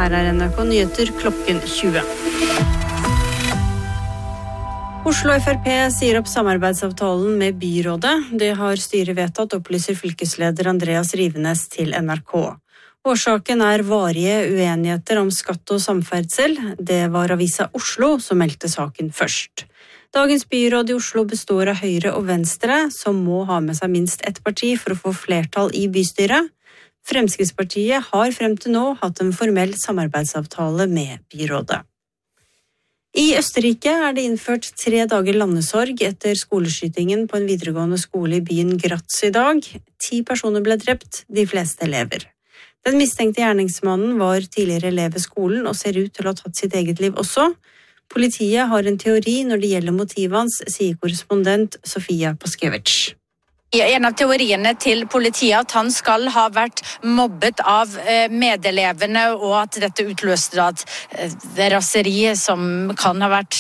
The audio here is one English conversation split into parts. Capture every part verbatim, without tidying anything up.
Her er N R K Nyheter klokken tjue. Oslo F R P sier opp samarbeidsavtalen med byrådet. Det har styret vedtatt, opplyser fylkesleder Andreas Rivenes til N R K. Årsaken er varige uenigheter om skatt og samferdsel. Det var avisa Oslo som meldte saken først. Dagens byråd i Oslo består av Høyre og Venstre, som må ha med seg minst ett parti for å få flertall i bystyret. Fremskrittspartiet har frem til nå hatt en formell samarbeidsavtale med byrådet. I Østerrike er det innført tre dager landesorg etter skoleskytingen på en videregående skole i byen Graz i dag. Ti personer ble drept, de fleste elever. Den mistenkte gjerningsmannen var tidligere elev ved skolen og ser ut til å ha tatt sitt eget liv også. Politiet har en teori når det gjelder motivet hans, sier korrespondent Sofia Paskevich. En av teoriene til politiet at han skal ha vært mobbet av medelevene, og at dette utløste et raseri som kan ha vært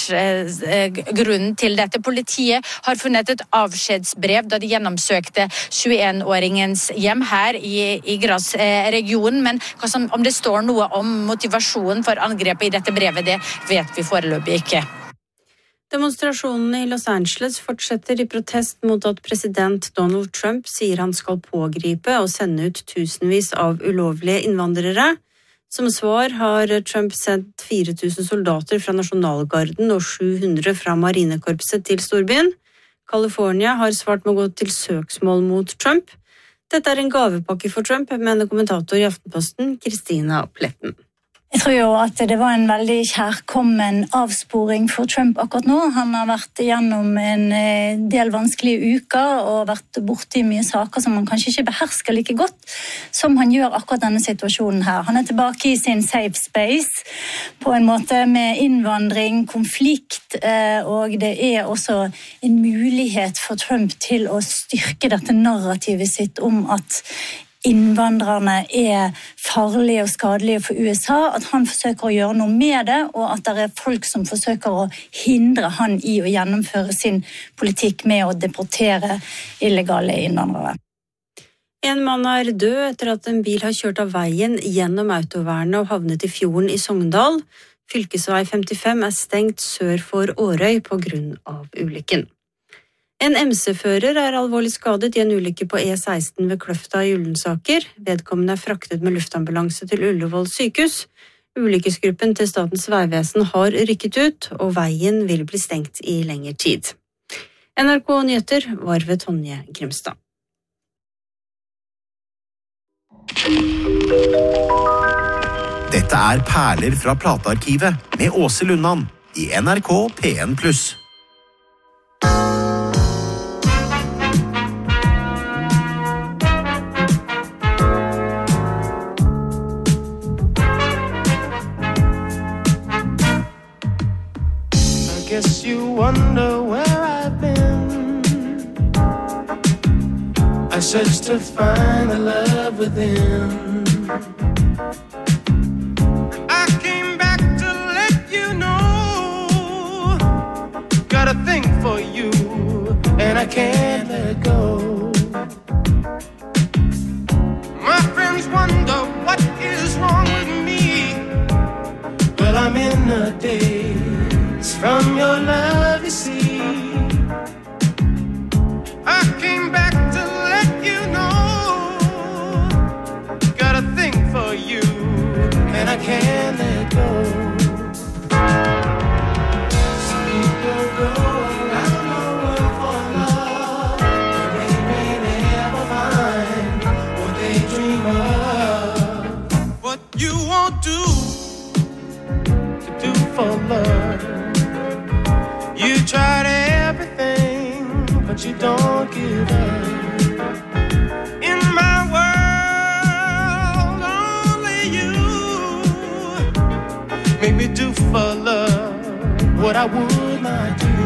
grunnen til dette. Politiet har funnet et avskjedsbrev da de gjennomsøkte tjueen-åringens hjem her i, i Graz-regionen, men som, om det står noe om motivasjonen for angrepet i dette brevet, det vet vi foreløpig ikke. Demonstrasjonene i Los Angeles fortsetter i protest mot at president Donald Trump sier han skal pågripe og sende ut tusenvis av ulovlige innvandrere. Som svar har Trump sendt fire tusen soldater fra Nasjonalgarden og sju hundre fra Marinekorpset til storbyen. California har svart med å gå til søksmål mot Trump. Dette er en gavepakke for Trump, mener kommentator i Aftenposten, Kristina Pletten. Jeg tror jo at det var en veldig kjærkommen avsporing for Trump akkurat nå. Han har vært gjennom en del vanskelige uker og vært borte i mye saker som han kanskje ikke behersker like godt som han gjør akkurat denne situasjonen her. Han er tilbake i sin safe space på en måte med innvandring, konflikt, og det er også en mulighet for Trump til å styrke dette narrativet sitt om at innvandrerne er farlige og skadelige for U S A, at han forsøker å gjøre noe med det, og at det er folk som forsøker å hindre han i å gjennomføre sin politikk med å deportere illegale innvandrere. En mann er død etter at en bil har kjørt av veien gjennom autovernet og havnet i fjorden i Sogndal. Fylkesvei femtifem er stengt sør for Årøy på grunn av ulykken. En M C-fører er alvorlig skadet i en ulykke på E seksten ved Kløfta i Ullensaker. Vedkommende er fraktet med luftambulanse til Ullevål sykehus. Ulykkesgruppen til Statens vegvesen har rykket ut, og veien vil bli stengt i lengre tid. N R K Nyheter var ved Tonje Grimstad. Dette er perler fra platearkivet med Åse Lundan i N R K P en pluss. Guess you wonder where I've been. I searched to find the love within. I came back to let you know. Got a thing for you, and I can't let go. My friends wonder what is wrong with me. Well, I'm in a daze from your love, you see. I came back to let you know. Got a thing for you, and I can't let go. Some people go around the world for love, but they may never find what they dream of. What you won't do to do for love. You tried everything, but you don't give up. In my world, only you make me do for love what I would not do.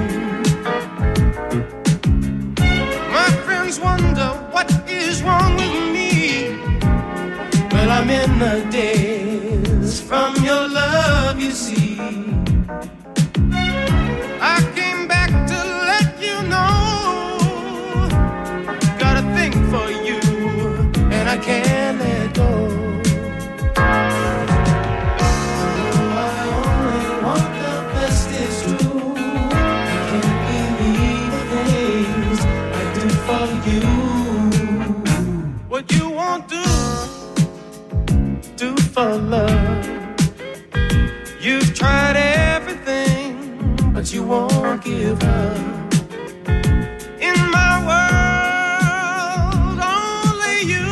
My friends wonder what is wrong with me. Well, I'm in the daze from your love, you see. I came back to let you know. Got a thing for you, and I can't let go. all of you. What you won't do, do for love. You've tried everything, but you won't give up. In my world, only you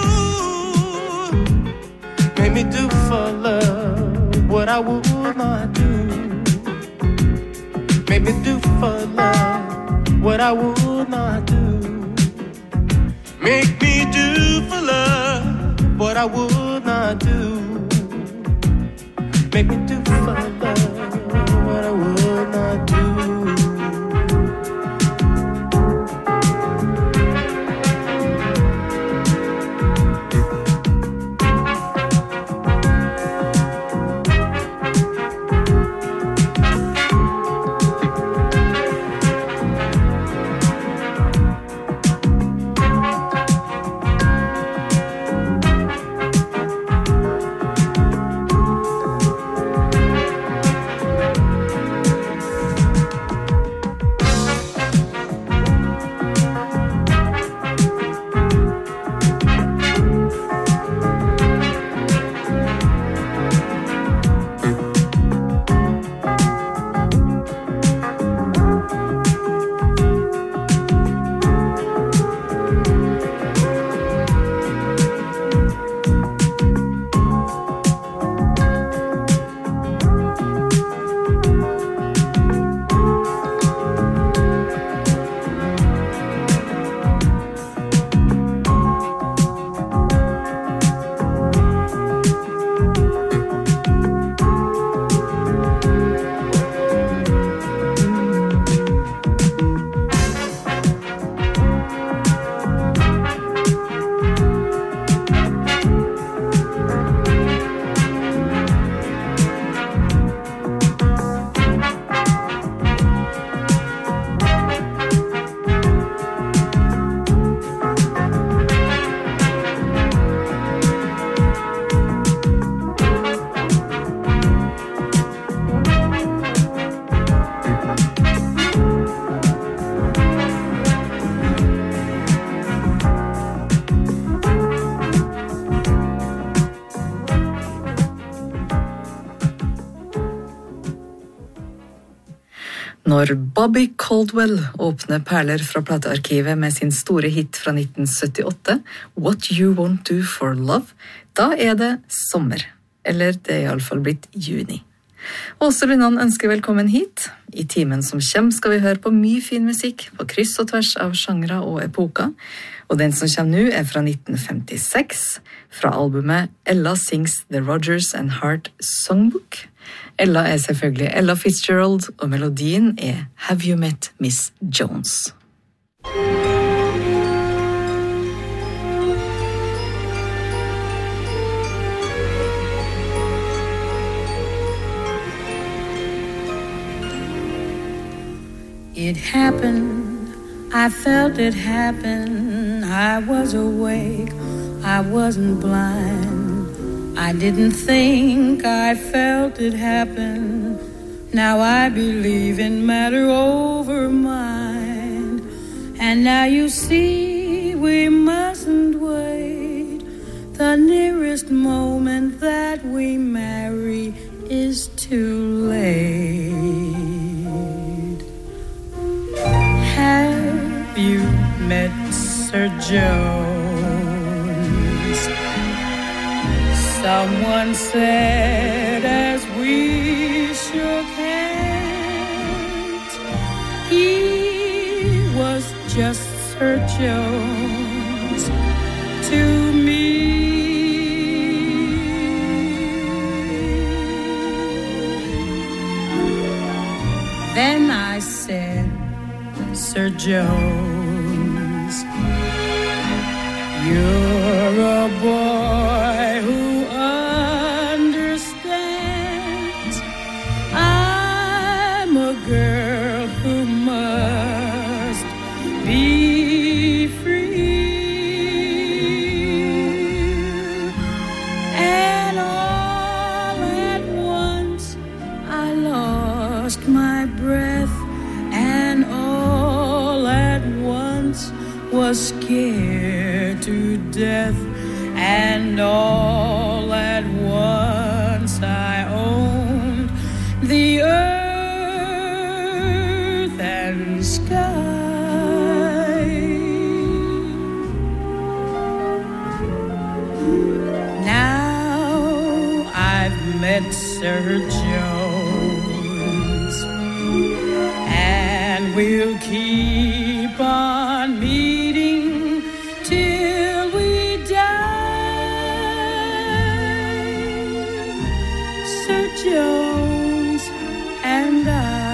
made me do for love what I would not do. Made me do for love what I would not do. Make me do for love what I would not do. Make me do for love what I would not do. Når Bobby Caldwell åpner perler fra platearkivet med sin store hit fra nitten syttiåtte, What You Won't Do For Love, da er det sommer. Eller det er i alle fall blitt juni. Åse Lundan ønsker velkommen hit. I timen som kommer skal vi høre på mye fin musikk, på kryss og tvers av genre og epoker. Og den som kommer nå er fra nitten femtiseks, fra albumet Ella Sings The Rodgers and Hart Songbook. Ella er selvfølgelig Ella Fitzgerald, og melodien er Have You Met Miss Jones? It happened, I felt it happen, I was awake, I wasn't blind. I didn't think I felt it happen. Now I believe in matter over mind. And now you see we mustn't wait. The nearest moment that we marry is too late. Have you met Sir Jones? Someone said as we shook hands, he was just Sir Jones to me. Then I said, Sir Jones, you're a boy who understands. I'm a girl who must be free. And all at once I lost my breath, and all at once was scared to death, and all at once I owned the earth and sky. Now I've met Sir Jones, and we'll keep on meeting till we die. Sir Jones and I,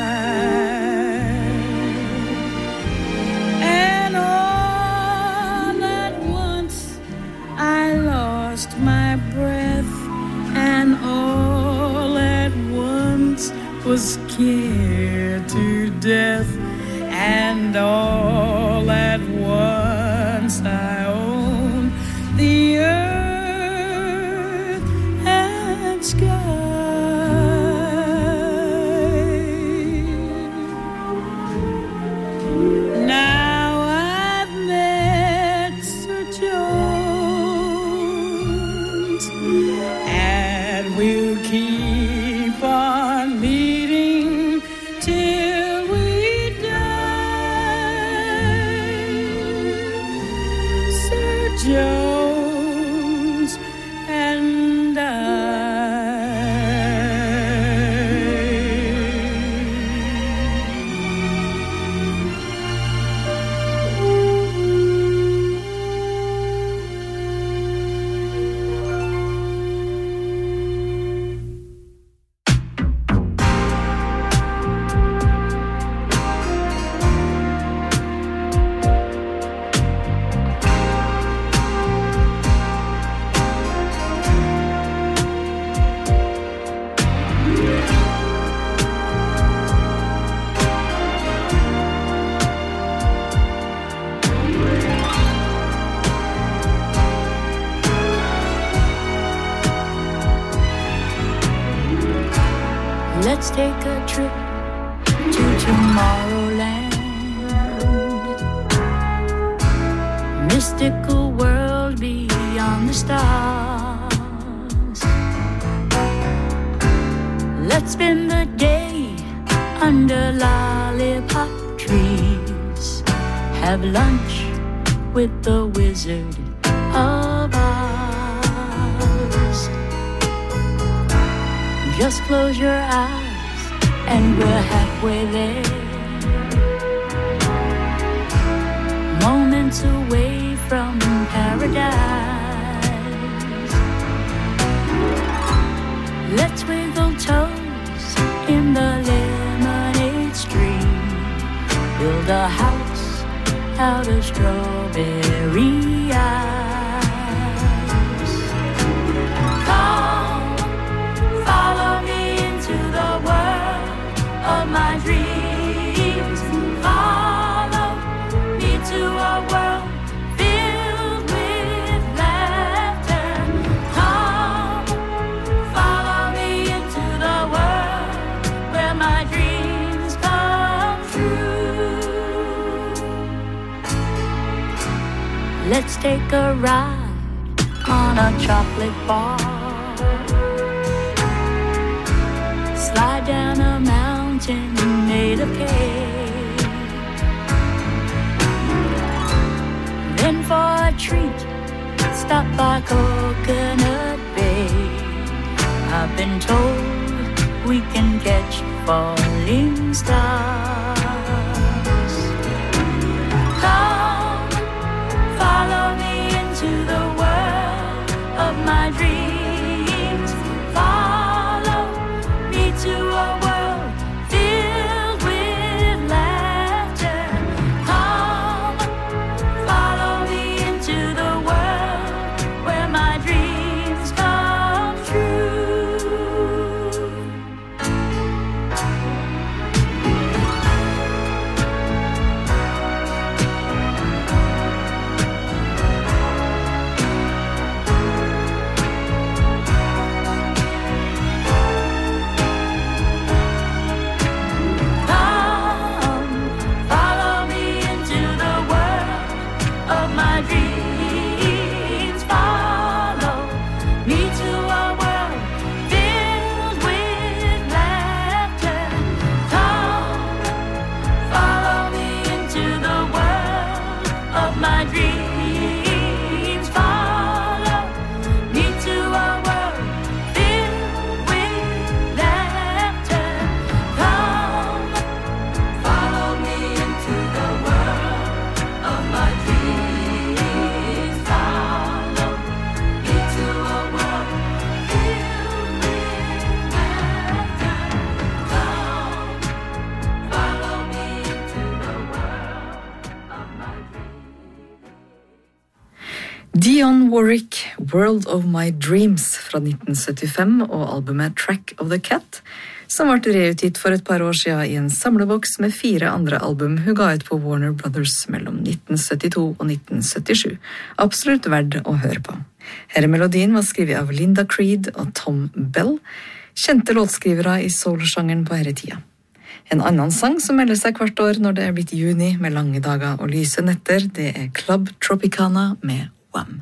and all at once I lost my breath, and all at once was scared to death, and all at once I own the earth and sky. Now I've met Sir Jones, and we'll keep on meeting till we Jones and I. Let's take a trip to Tomorrowland, mystical world beyond the stars. Let's spend the day under lollipop trees, have lunch with the Wizard of Oz. Just close your eyes and we're halfway there, moments away from paradise. Let's wiggle toes in the lemonade stream, build a house out of strawberry eyes. Come, follow me into the world of my dreams. Follow me to a world filled with laughter. Come, follow me into the world where my dreams come true. Let's take a ride on a chocolate bar, slide down a mountain made of cake. Then for a treat, stop by Coconut Bay. I've been told we can catch falling stars. Come, follow me into the world of my dreams. Follow me to a world filled with laughter. Come, follow me into the world where my dreams come true. Dionne Warwick, World of My Dreams fra nitten syttifem og albumet Track of the Cat, som ble reutgitt for et par år siden i en samleboks med fire andre album hun ga ut på Warner Brothers mellom nitten syttito og nitten syttisju. Absolutt verdt å høre på. Her melodien var skrevet av Linda Creed og Tom Bell, kjente låtskrivere i soul-sjangeren på herre tida. En annen sang som melder seg hvert år når det er blitt juni med lange dager og lyse netter, det er Club Tropicana med Wham!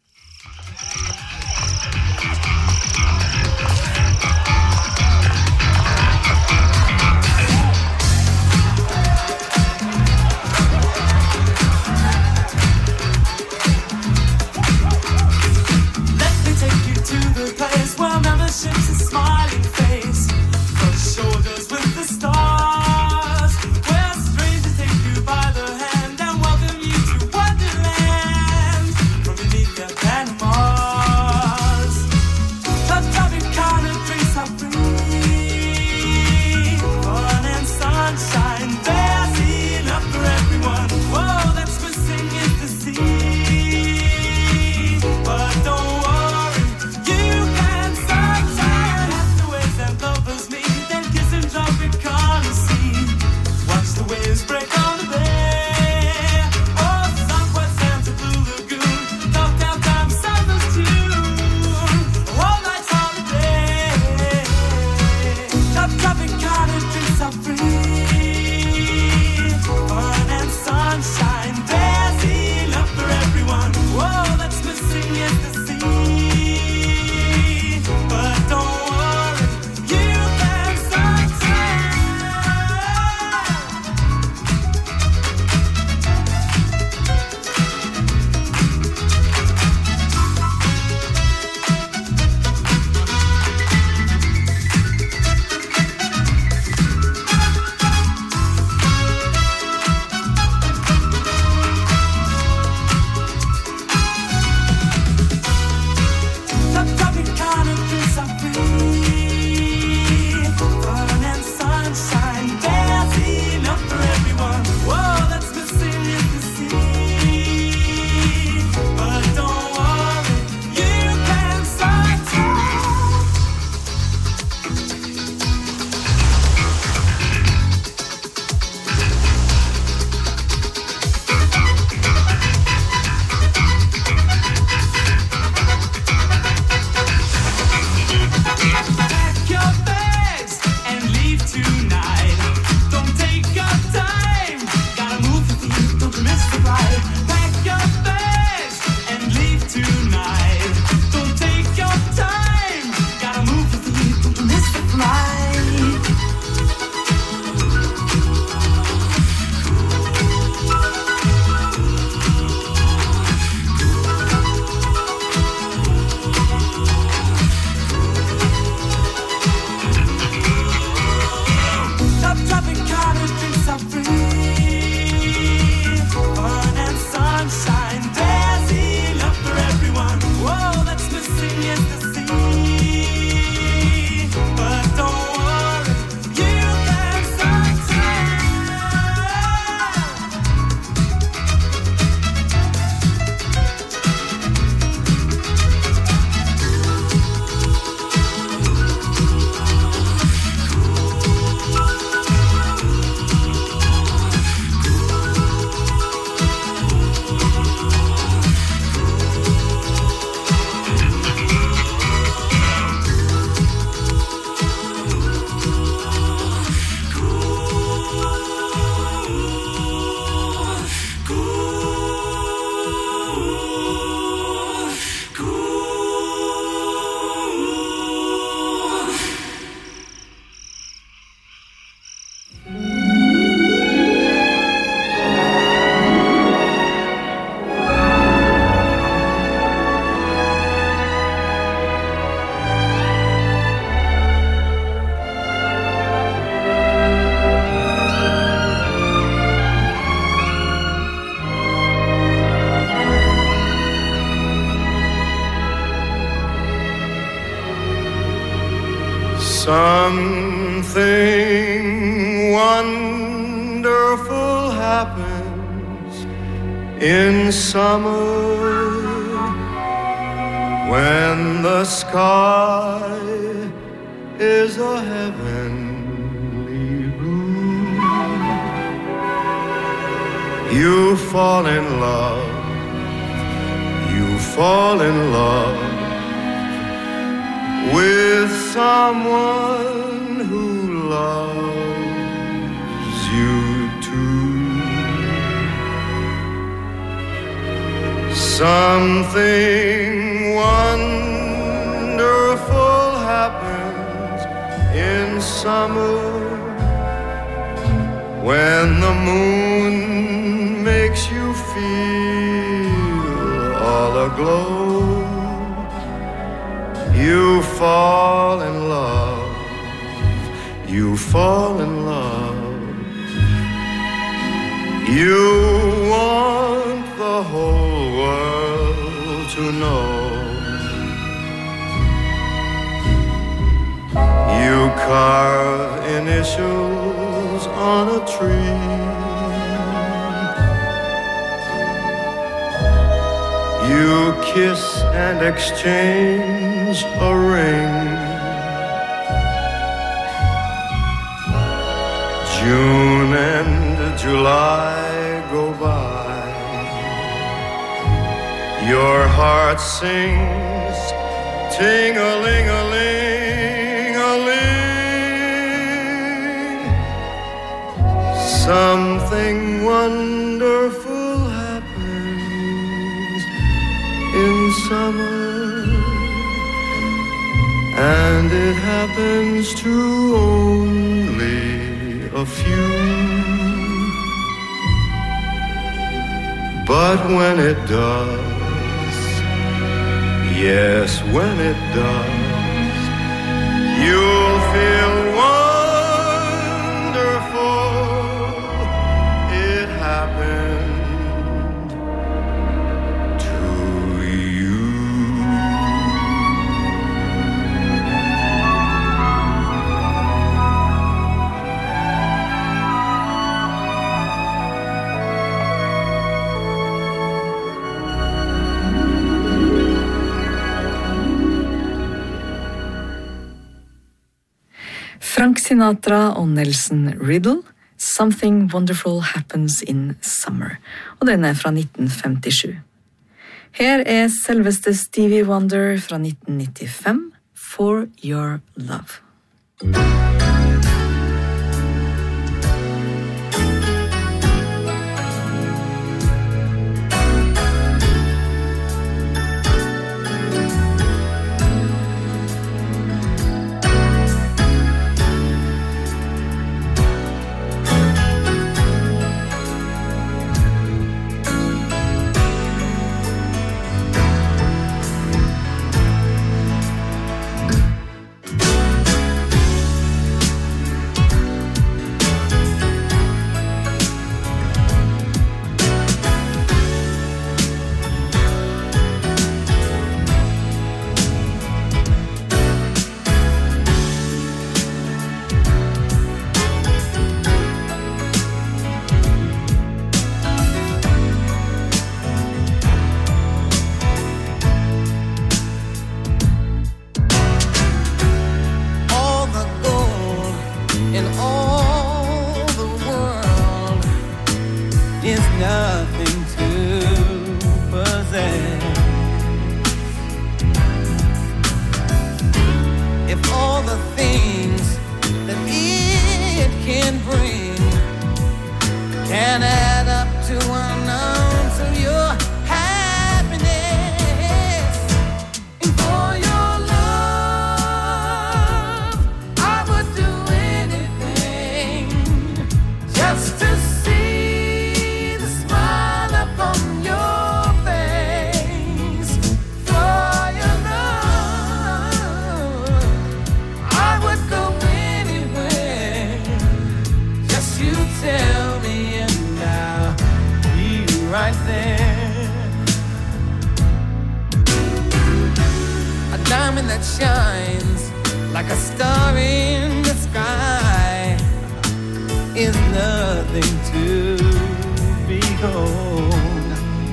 Let me take you to the place where membership's a smiling face, brush shoulders with the stars, where strangers take you by the hand and welcome you to Wonderland from beneath their Panamas. The Tropicana drinks are free, fun and sunshine, there's enough for everyone. Whoa, that's missing is the sea, but don't worry, you can sunshine. That's the ways that lovers meet, then kiss and Tropicana scene. Watch the waves break on the bay. Oh, Southwest Santa Blue Lagoon, Love Downtown, Sandals Tune, all night's holiday. The Tropicana drinks are free, fun and sunshine, there's enough for everyone. Whoa, that's missing is the sea, but don't worry, you can sunshine. The Tropicana drinks are free, fun and sunshine, there's enough for everyone. Whoa, that's missing is the sea, but don't worry, you can sunshine. Pack your bags and leave tonight. Don't take your time, gotta move with you, don't you miss the ride. Pack your bags and leave tonight. Don't take your time, gotta move with you, don't you miss the flight. The Tropicana drinks are free, fun and sunshine, there's enough for everyone. Whoa, that's missing is the sea, but don't worry, you can sunshine. Something wonderful happens In summer, when the sky is a heavenly blue, you fall in love, you fall in love with someone who loves you too. Something wonderful happens in summer when the moon makes you feel all aglow. You fall in love, you fall in love. You want the whole world to know. You carve initials on a tree. You kiss and exchange a ring. June and July go by. Your heart sings ting-a-ling-a-ling-a-ling. Something wonderful happens in summer, and it happens to only a few. But when it does, yes, when it does, you'll feel wonderful. It happened to you. Frank Sinatra og Nelson Riddle, Something Wonderful Happens in Summer, og den er fra nitten femtisju. Her er selveste Stevie Wonder fra nitten nittifem, For Your Love. is nothing to behold.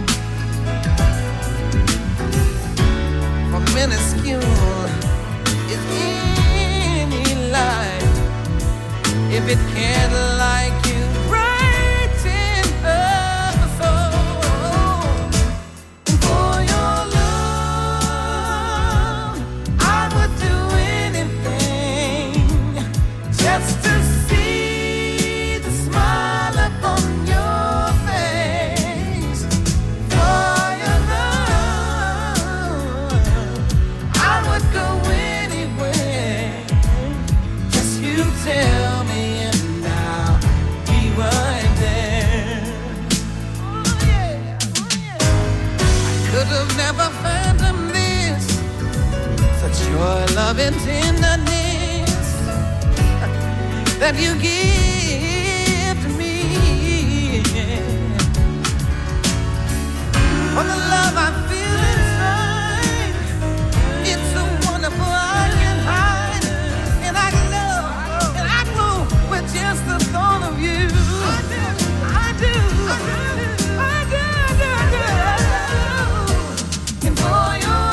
could have never fathomed this. Such your love and tenderness that you give to me. For the love I feel inside, it's so wonderful I can hide, and I love and I glow with just the thought of you. I do, I do, I do, I do, I do, I do. And for your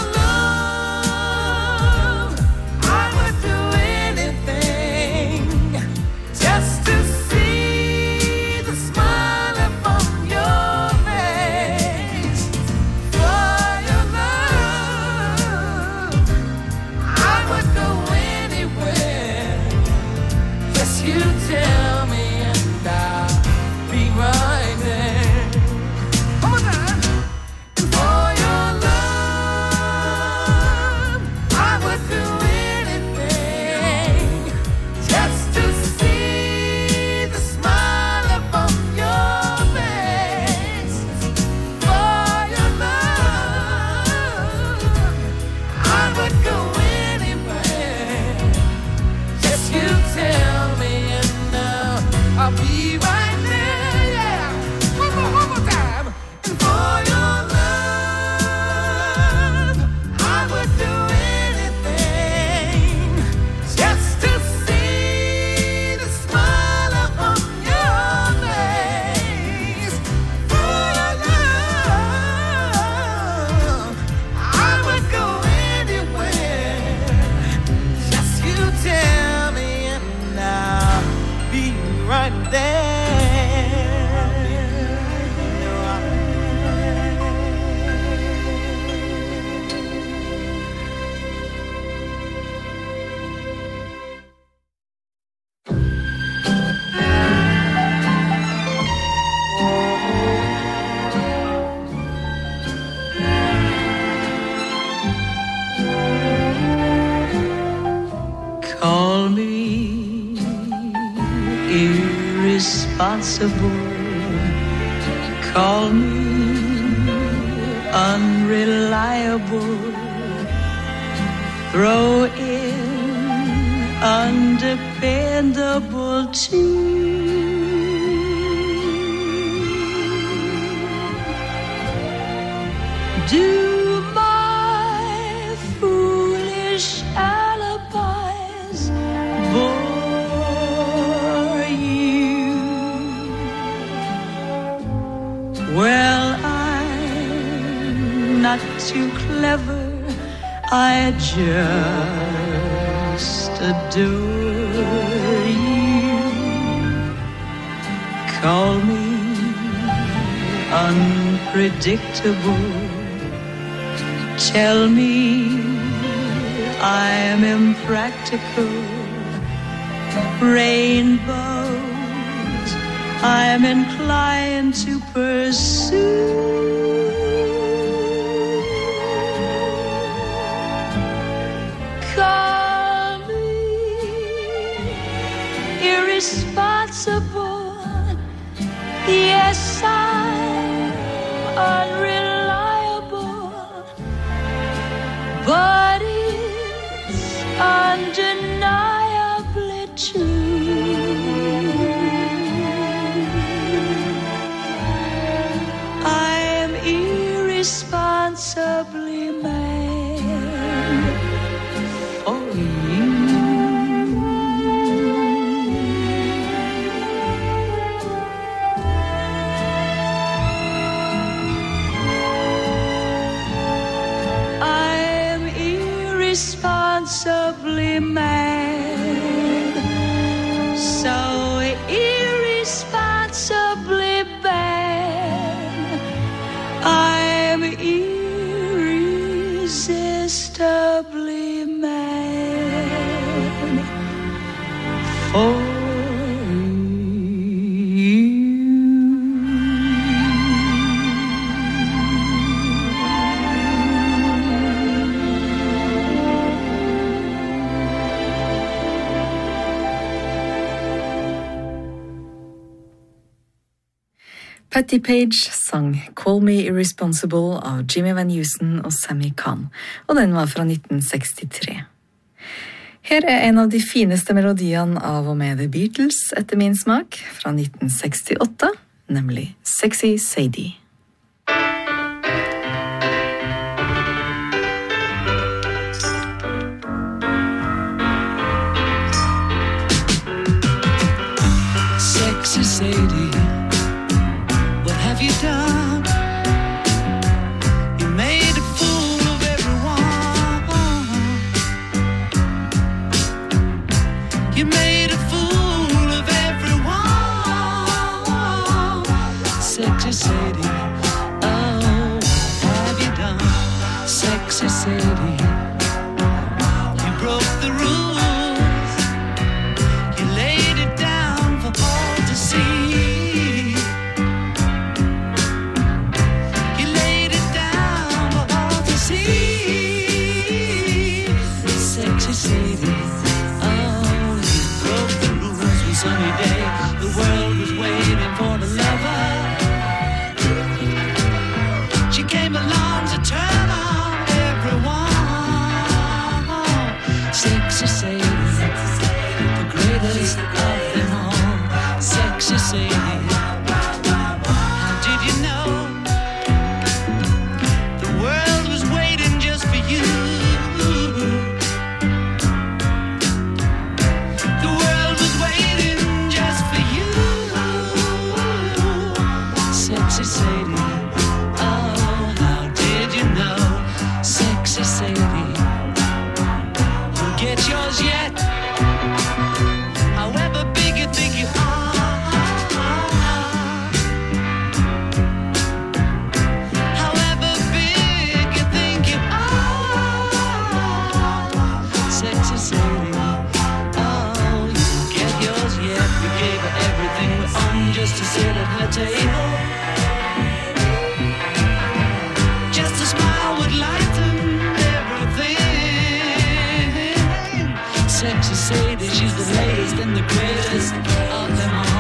love, I would do anything just to see the smile upon your face. For your love, I would go anywhere. Yes, you tell me, and I'll be right there. One more time. And for your love, I would do anything just to see the smile upon your face. For your love, I would go anywhere. Yes, you tell me, and now I'll be right there. Yeah, one more, one more time. And for your love, I would do anything just to see the smile upon your face. For your love, I would go anywhere. Just you tell me, and I'll be right there. Call me irresponsible. Call me unreliable. Throw in undependable too. Do my foolish alibis bore you? Well, I'm not too clever, I just adore you. Call me unpredictable. Tell me I'm impractical. Rainbows I'm inclined to pursue. Call me irresponsible. Yes, I'm unreliable, but it's undeniably true. Patti Page sang Call Me Irresponsible av Jimmy Van Heusen og Sammy Kahn, og den var fra nitten sekstitre. Her er en av de fineste melodiene av og med The Beatles etter min smak, fra nitten sekstiåtte, nemlig Sexy Sadie. Sexy Sadie, what have you done? You made a fool of everyone. You made a fool of everyone. Sexy Sadie, oh, what have you done? Sexy Sadie, you broke the rules. You laid it down for all to see. You laid it down for all to see. Sexy Sadie, oh, you broke the rules one sunny day. The world was waiting for the lover. She came along to turn on everyone. Sexy Sadie, the greatest of them all. Sexy Sadie, how did you know the world was waiting just for you? The world was waiting just for you. Sexy Sadie, oh, how did you know? Sexy Sadie, you'll get yours yet. However big you think you are. However big you think you are. Sexy Sadie, oh, you'll get yours yet. We gave her everything we own just to sit at her table. Just a smile would lighten everything. Sexy Sadie, she's the latest and the greatest of them all.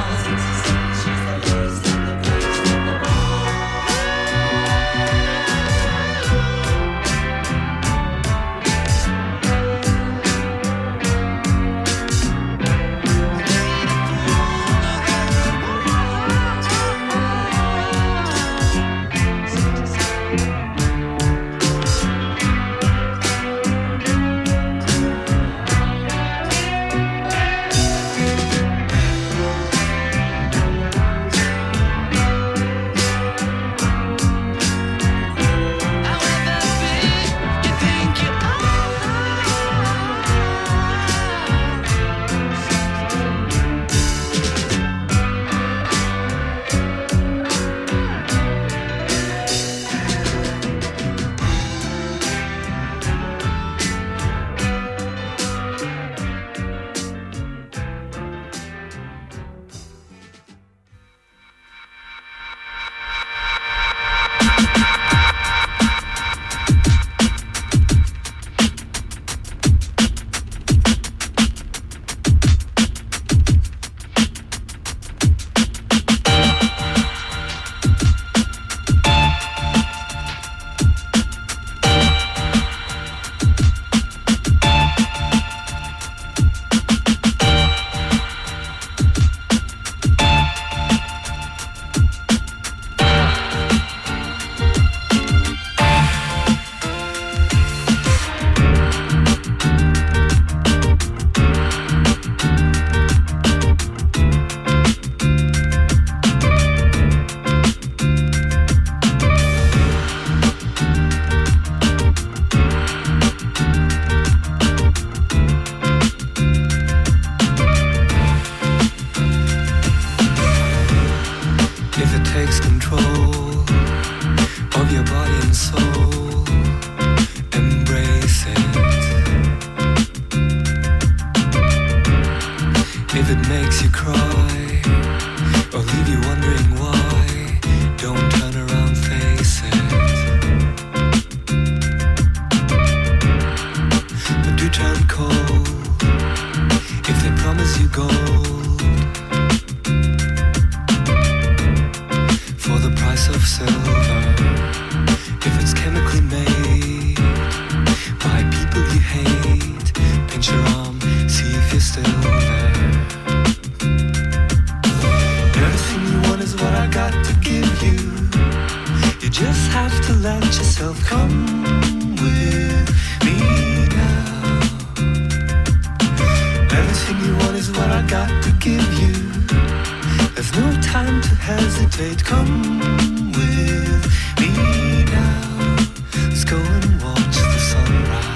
just have to let yourself come with me now. Everything you want is what I got to give you. There's no time to hesitate. Come with me now. Let's go and watch the sunrise.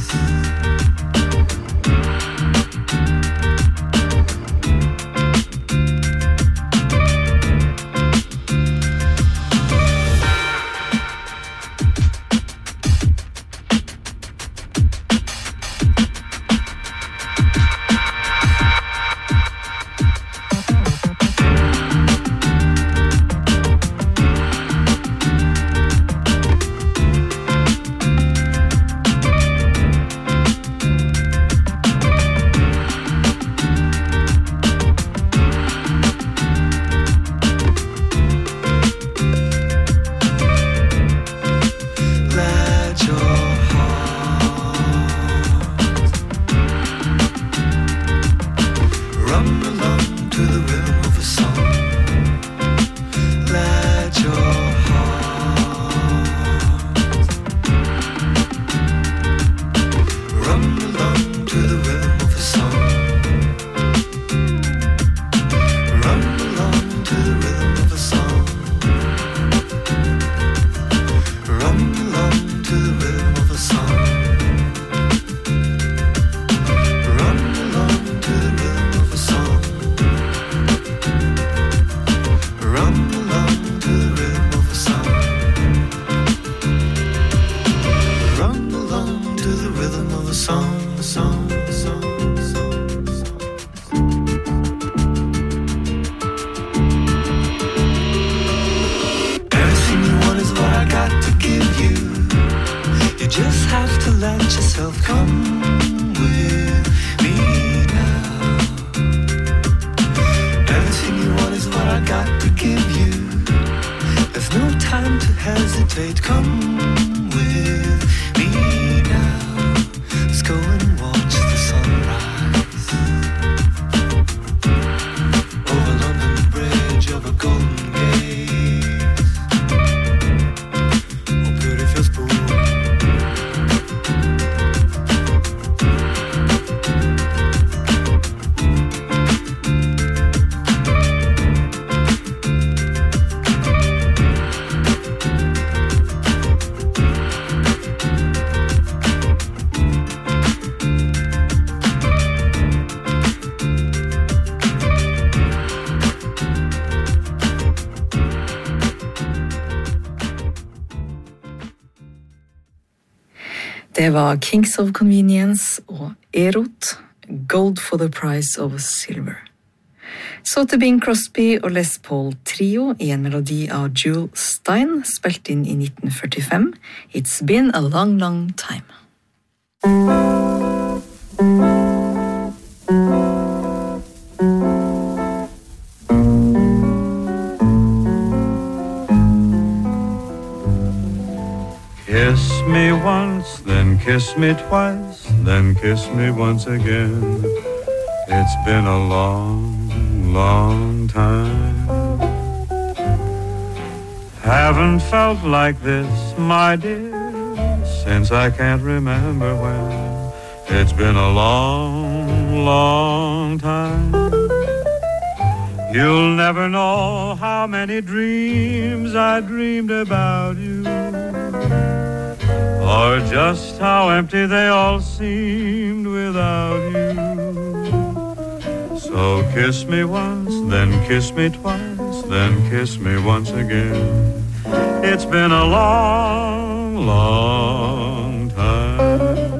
Det var Kings of Convenience og Erot, Gold for the Price of Silver. Så til Bing Crosby og Les Paul Trio i en melodi av Jule Stein, spilt inn i nitten førtifem. It's been a long, long time. Kiss me once, then kiss me twice, then kiss me once again. It's been a long, long time. Haven't felt like this, my dear, since I can't remember when. It's been a long, long time. You'll never know how many dreams I dreamed about you, or just how empty they all seemed without you. So kiss me once, then kiss me twice, then kiss me once again. It's been a long, long time.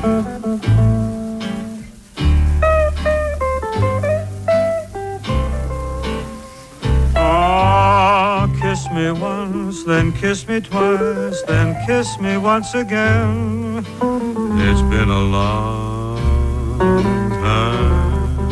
Ah, kiss me once, then kiss me twice, then kiss me once again. It's been a long time.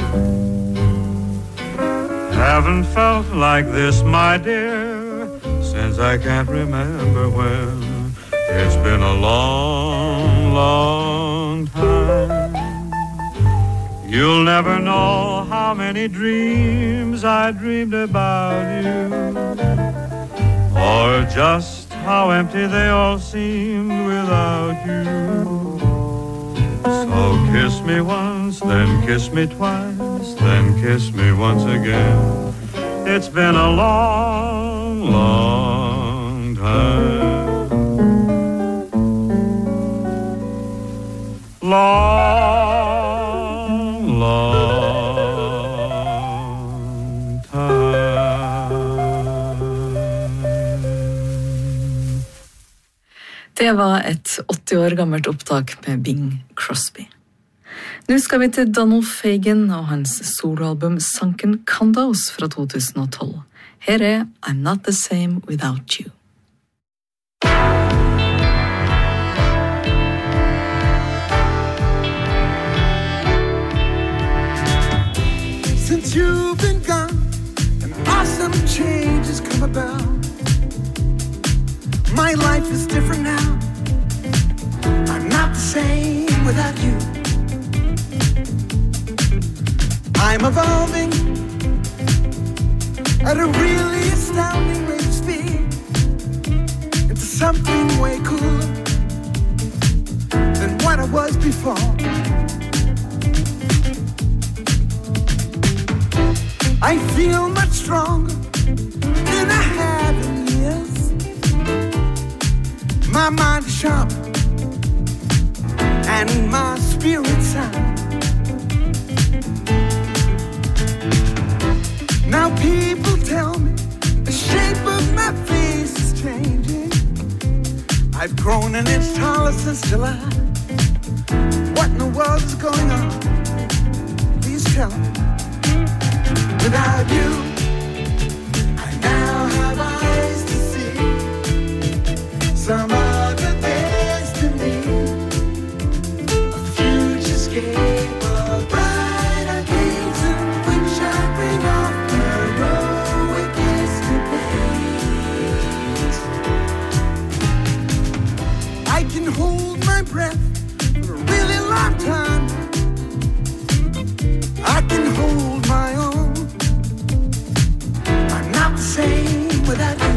Haven't felt like this, my dear, since I can't remember when. It's been a long, long time. You'll never know how many dreams I dreamed about you, or just how empty they all seemed without you. So kiss me once, then kiss me twice, then kiss me once again. It's been a long, long time. Long, long time. Det var et åtti år gammelt opptak med Bing Crosby. Nå skal vi til Donald Fagen og hans soloalbum Sunken Condos fra to tusen og tolv. Her er I'm Not the Same Without You. Since you've been gone, an awesome change has come about. My life is different now. I'm not the same without you. I'm evolving at a really astounding rate of speed into something way cooler than what I was before. I feel much stronger than I have in years. My mind is sharp and my spirit's sound. Now people tell me the shape of my face is changing. I've grown an inch taller since July. What in the world is going on? Please tell me. Without you, I now have eyes to see some other destiny, a futurescape of brighter dreams in which I bring off heroic escapades. I can hold my breath for a really long time. I can hold my own. Same without you.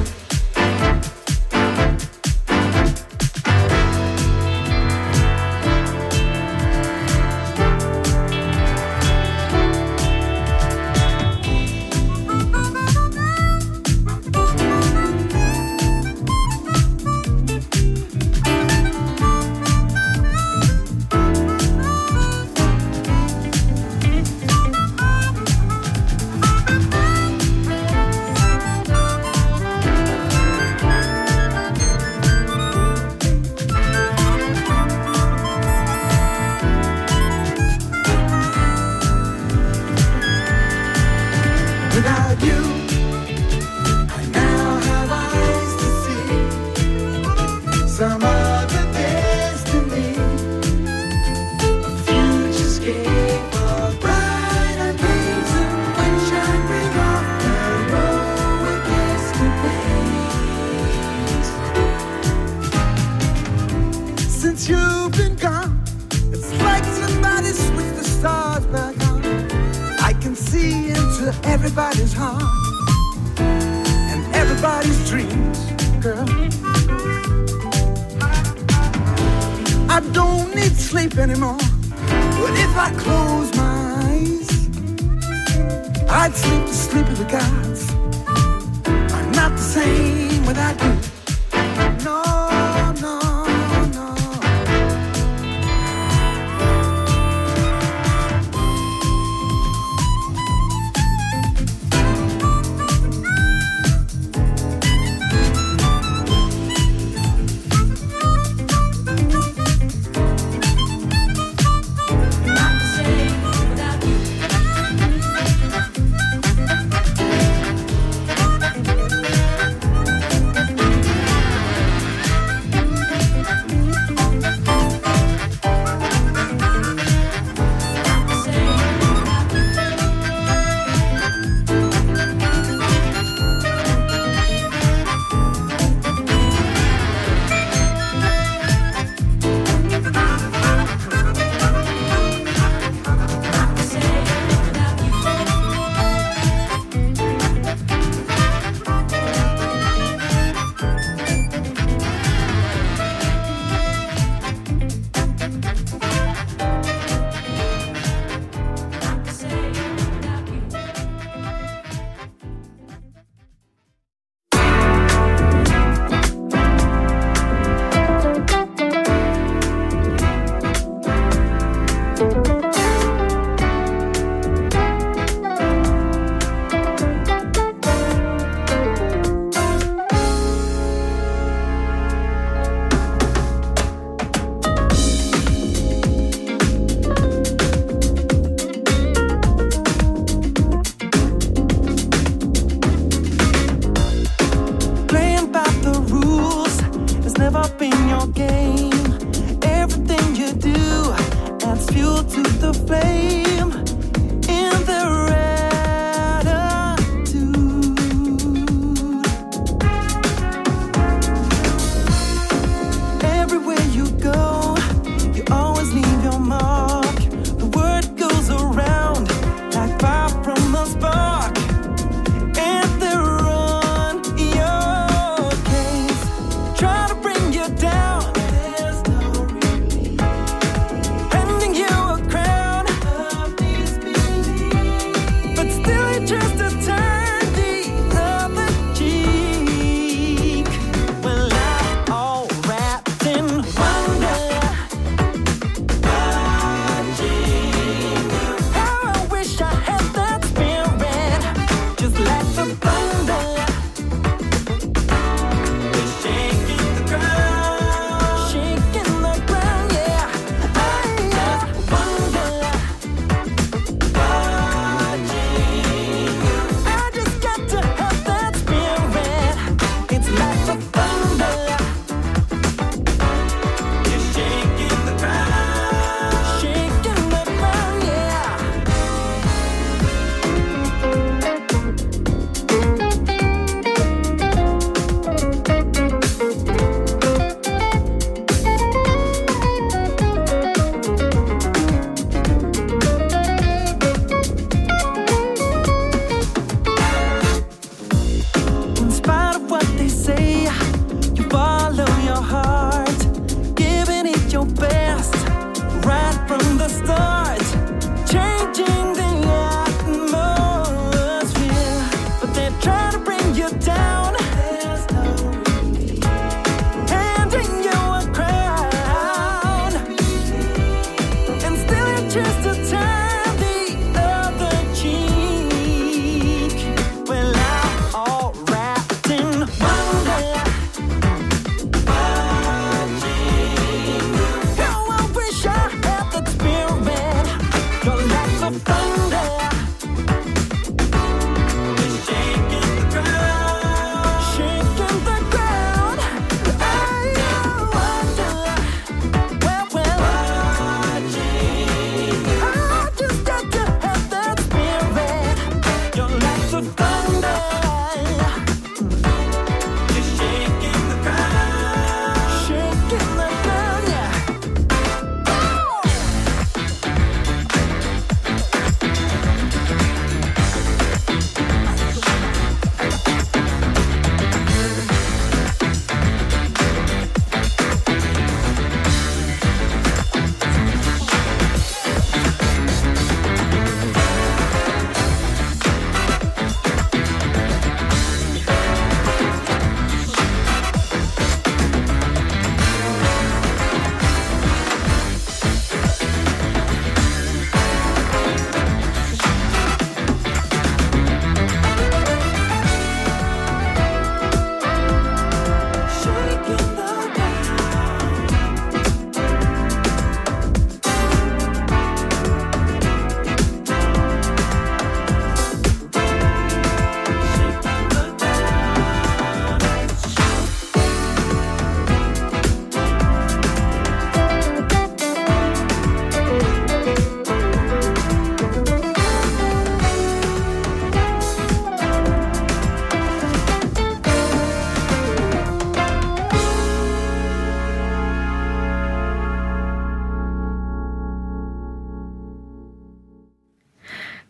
Everybody's heart and everybody's dreams, girl. I don't need sleep anymore, but if I close my eyes, I'd sleep the sleep of the gods. I'm not the same without you. No, no, no.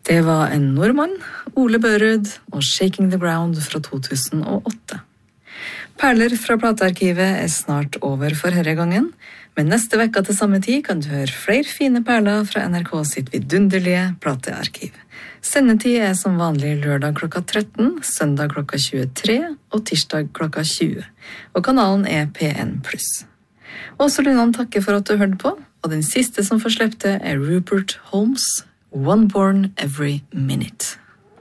Det var en nordmann, Ole Børud, og Shaking the Ground fra to tusen og åtte. Perler fra platearkivet er snart over for herre gangen, men neste vekka til samme tid kan du høre flere fine perler fra N R K sitt vidunderlige platearkiv. Sendetid er som vanlig lørdag klokka tretten, søndag klokka tjuetre og tirsdag klokka tjue, og kanalen er P N pluss. Åse Lundan takker for at du hørte på, og den siste som får slippe er Rupert Holmes, One Born Every Minute.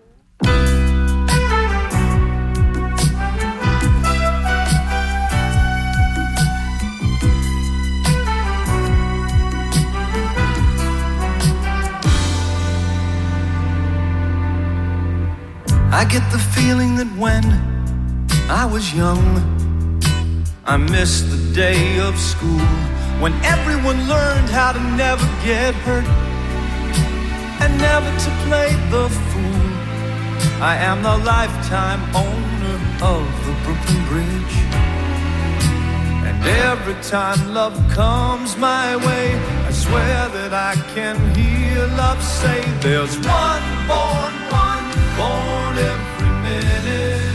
I get the feeling that when I was young, I missed the day of school, when everyone learned how to never get hurt and never to play the fool. I am the lifetime owner of the Brooklyn Bridge, and every time love comes my way, I swear that I can hear love say, there's one born, one born every minute.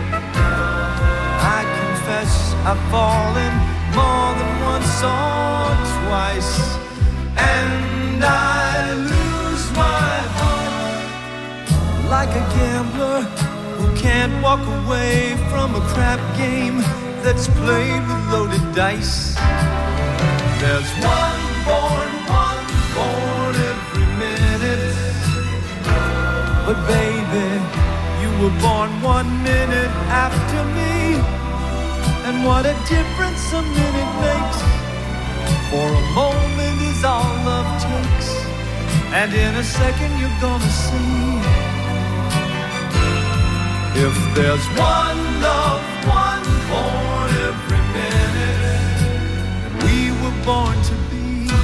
I confess I've fallen more than once or twice, and I lose my heart like a gambler who can't walk away from a crap game that's played with loaded dice. There's one born, one born every minute. But baby, you were born one minute after me, and what a difference a minute makes. For a moment is all love takes, and in a second you're gonna see. If there's one love, one born every minute, and we were born to be.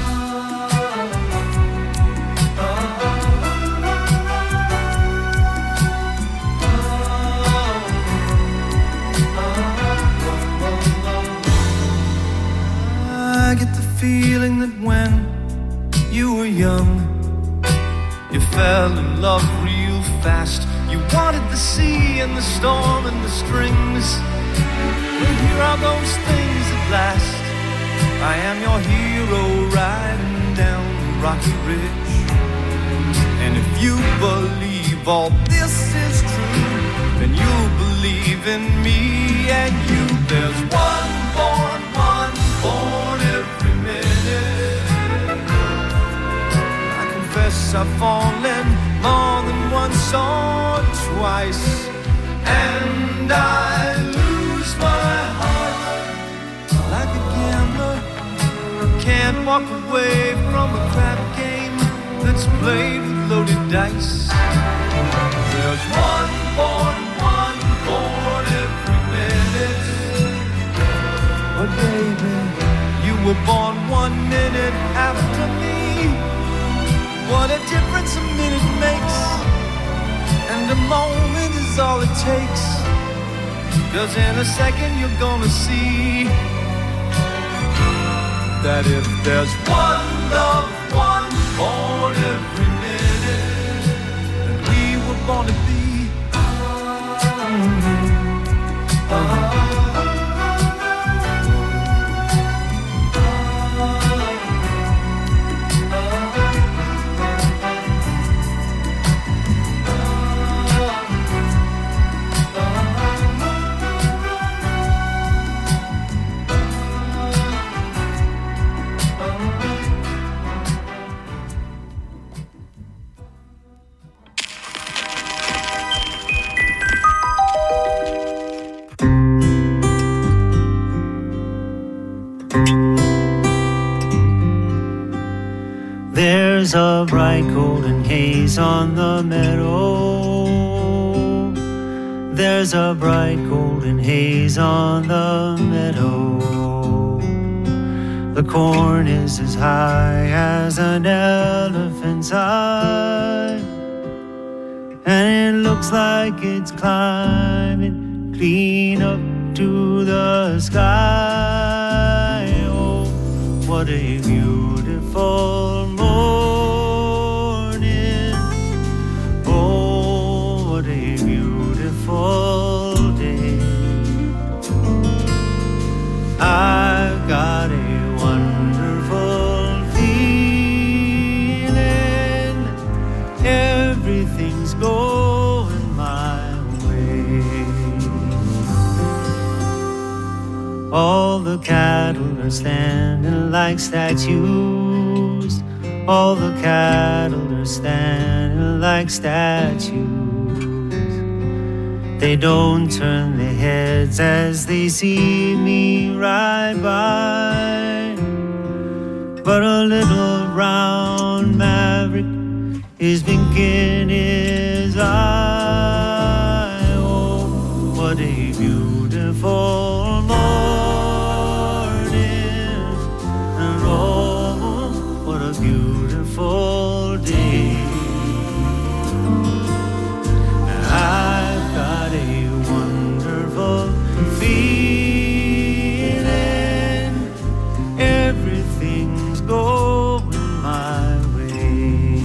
I get the feeling that when you were young, you fell in love real fast. You wanted the sea and the storm and the strings. Well, here are those things at last. I am your hero riding down the rocky ridge. And if you believe all this is true, then you'll believe in me and you. There's one born, one born every minute. I confess I've fallen more than once or twice, and I lose my heart like a gambler who can't walk away from a crap game that's played with loaded dice. There's one born, one born every minute. But baby, you were born one minute after me. What a difference a minute makes, and a moment is all it takes. Cause in a second you're gonna see that if there's one love, one born every minute, and we were born to be. uh, uh, There's a bright golden haze on the meadow. There's a bright golden haze on the meadow. The corn is as high as an elephant's eye, and it looks like it's climbing clean up to the sky. Oh, what a beautiful morning. what a beautiful day. I've got a wonderful feeling. Everything's going my way. All the cattle are standing like statues. All the cattle are standing like statues. They don't turn their heads as they see me ride by. But a little round maverick is winking his eye. Oh, what a beautiful morning. And oh, what a beautiful day. I've got a wonderful feeling. Everything's going my way.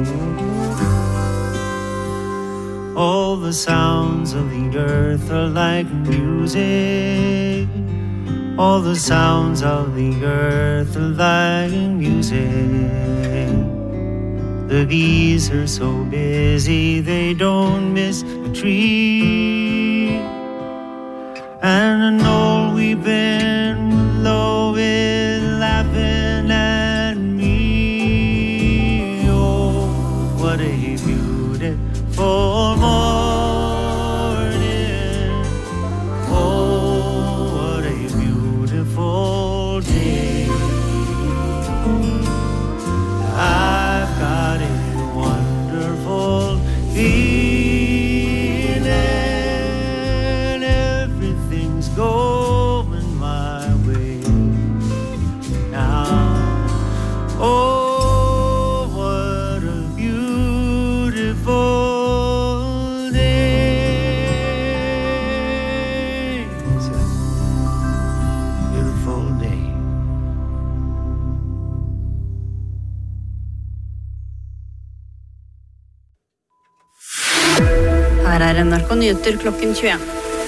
All the sounds of the earth are like music. All the sounds of the earth are like music. The bees are so busy they don't miss a tree. And an old weeping willow is laughing at me. Oh, what a beautiful morning. Oh, what a beautiful day. I've got a wonderful feeling. Everything's going my way now. Oh, what a beautiful day. It's a beautiful day. Her er N R K Nyheter klokken tjueen.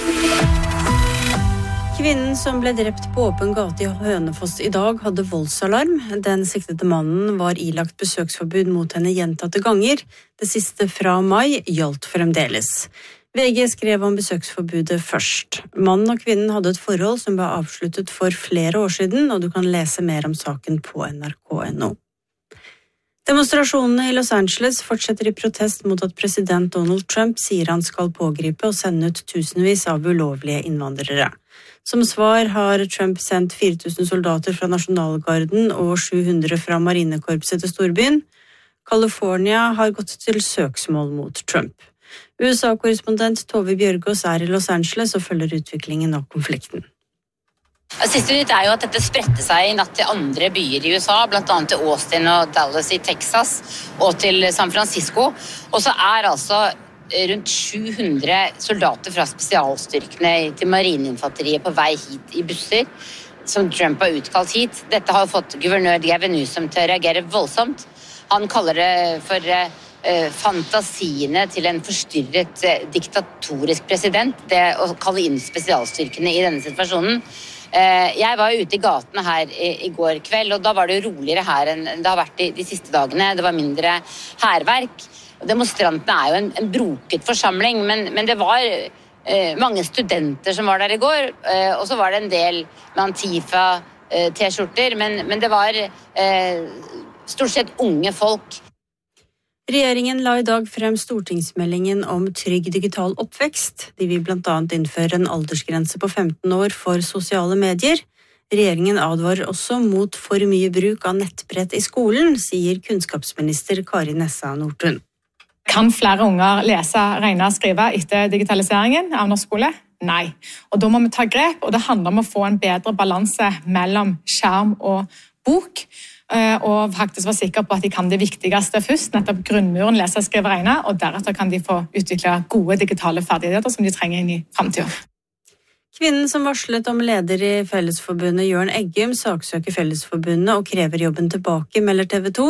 Kvinnen som ble drept på åpen gate i Hønefoss i dag hadde voldsalarm. Den siktede mannen var ilagt besøksforbud mot henne gjentatte ganger. Det siste fra mai gjaldt fremdeles. V G skrev om besøksforbudet først. Mannen og kvinnen hadde et forhold som ble avsluttet for flere år siden, og du kan lese mer om saken på N R K punktum no. Demonstrasjonene i Los Angeles fortsetter i protest mot at president Donald Trump sier han skal pågripe og sende ut tusenvis av ulovlige innvandrere. Som svar har Trump sendt fire tusen soldater fra Nasjonalgarden og sju hundre fra Marinekorpset til storbyen. California har gått til søksmål mot Trump. U S A-korrespondent Tove Bjørgaas er i Los Angeles og følger utviklingen av konflikten. Siste nytt er jo at dette spredte seg i natt til andre byer i U S A, blant annet til Austin og Dallas i Texas og til San Francisco. Og så er altså rundt sju hundre soldater fra spesialstyrkene til marineinfanteriet på vei hit i busser, som Trump har utkalt hit. Dette har fått guvernør Gavin Newsom til å reagere voldsomt. Han kaller det for eh, fantasiene til en forstyrret eh, diktatorisk president, det å kalle inn spesialstyrkene i denne situasjonen. Jeg var ute i gatene her i går kveld, og da var det roligere her enn det har vært de, de siste dagene. Det var mindre hærverk. Demonstrantene er jo en, en broket forsamling, men, men det var eh, mange studenter som var der i går, eh, og så var det en del med Antifa-t-skjorter, men, men det var eh, stort sett unge folk. Regjeringen la i dag frem stortingsmeldingen om trygg digital oppvekst. De vil blant annet innføre en aldersgrense på femten år for sosiale medier. Regjeringen advarer også mot for mye bruk av nettbrett i skolen, sier kunnskapsminister Kari Nessa Nordtun. Kan flere unger lese, regne og skrive etter digitaliseringen av norsk skole? Nei. Og da må vi ta grep, og det handler om å få en bedre balanse mellom skjerm og bok, og faktisk være sikker på at de kan det viktigste først, nettopp grunnmuren, lese, skrive, regne, og deretter kan de få utvikle gode digitale ferdigheter som de trenger inn i fremtiden. Kvinnen som varslet om leder i Fellesforbundet, Jørn Eggum, saksøker Fellesforbundet og krever jobben tilbake, melder T V to.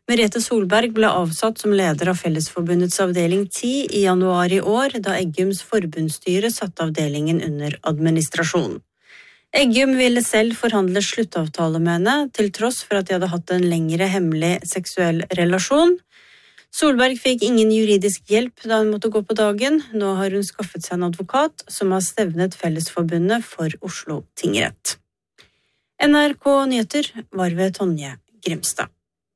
Merete Solberg ble avsatt som leder av Fellesforbundets avdeling ti i januar i år, da Eggums forbundsstyre satte avdelingen under administrasjon. Eggum ville selv forhandle sluttavtale med henne, til tross for at de hadde hatt en lengre hemmelig seksuell relasjon. Solberg fikk ingen juridisk hjelp da hun måtte gå på dagen. Nå har hun skaffet seg en advokat som har stevnet Fellesforbundet for Oslo tingrett. N R K Nyheter var ved Tonje Grimstad.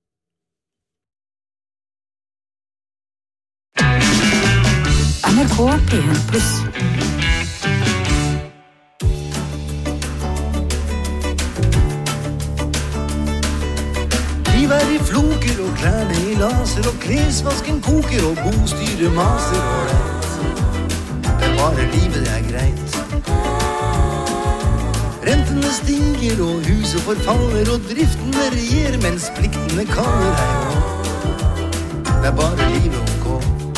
N R K P en pluss. Livet er i floker og klærne i laser og klesvasken koker og bostyret maser og rett. Det er bare livet det er greit. Rentene stiger og huset forfaller og driftene regjer mens pliktene kaller deg. Det er bare livet ok.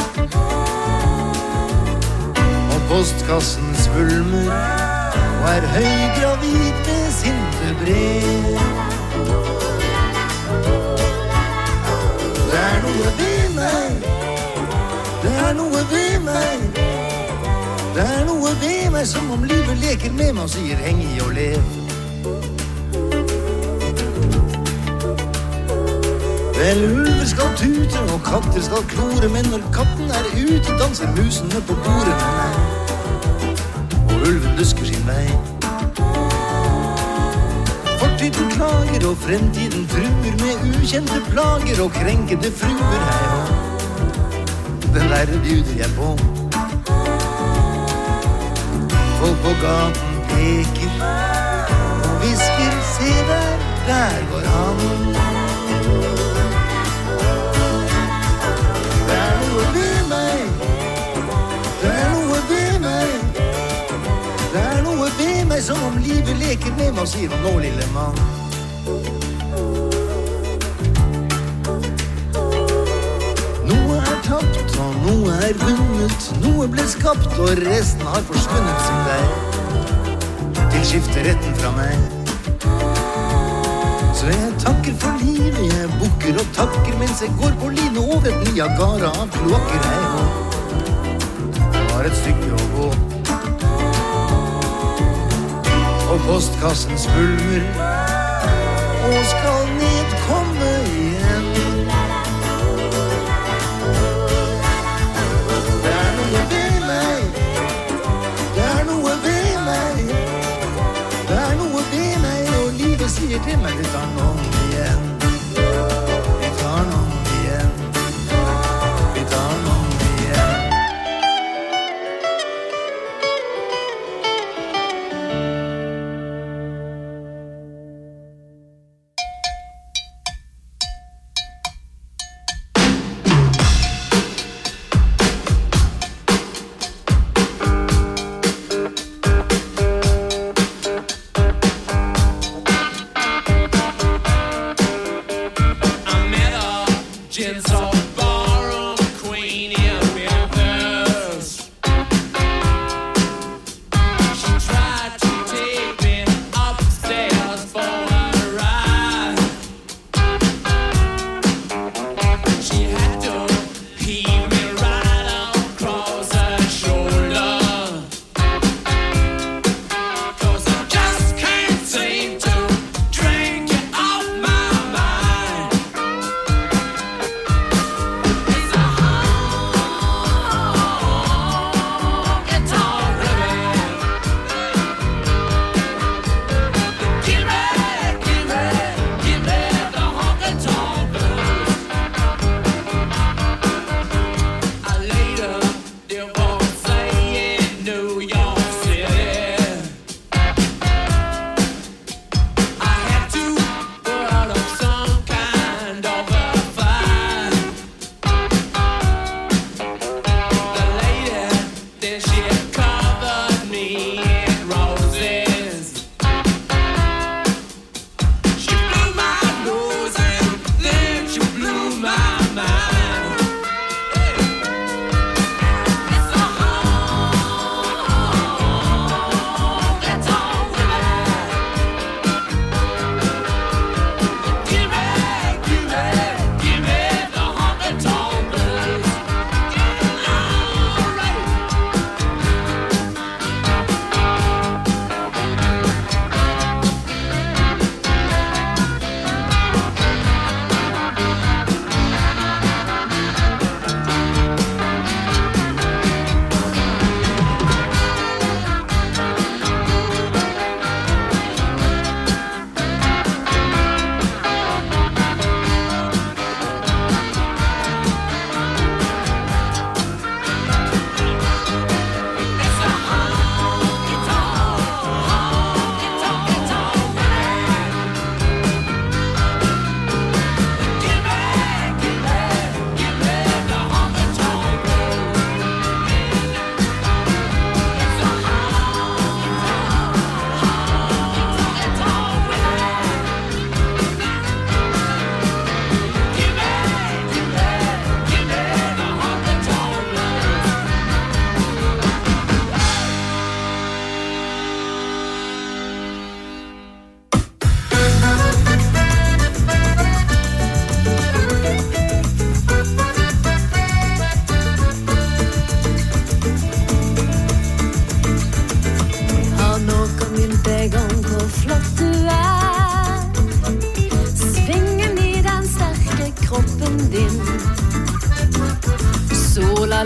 Og postkassen svulmer og er høygravid med sinte brev. Det er noe ved meg, det er noe ved meg, det er noe ved meg som om livet leker med meg og sier heng i og lev. Vel, ulver skal tute og katter skal klore, men når katten er ute danser musene på bordet med meg, og ulven lusker sin vei. Fortiden klager og fremtiden truer med ukjente plager og krenkede fruer her. Den der bjuder jeg på. Folk på gaten peker og visker, se der, der går han. Det er noe ved meg, det er noe ved meg, det er noe ved meg som om livet leker med meg og sier nå lille mann. Noe er tapt og noe er vunnet, noe ble skapt og resten har forsvunnet sin vei. Til skifter retten fra meg. Så jeg takker for livet, jeg bukker og takker mens jeg går på line over et Niagara av kloakker jeg går. Det var et stykke å gå. Og postkassen spulmer og skal nedkomme igjen. Det er noe ved meg, det er noe ved meg, det er noe ved meg, og livet sier til meg vi tar noen igjen. Vi tar noen igjen. Vi tar noen igjen.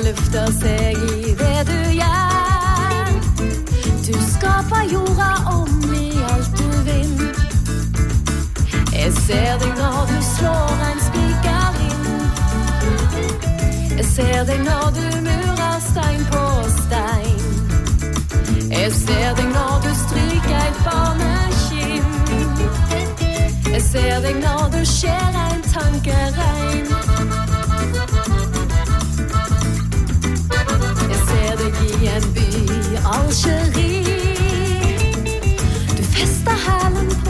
lufter seg i det du gjør. Du skaper jorda om i alt du vil. Jeg ser deg når du slår en spiker inn. Jeg ser deg når du murer stein på stein. Jeg ser deg når du stryker et barnekinn. Jeg ser deg når du skjer en tankeregn. Jeg ser deg i en by, Algerie. Du fester hælen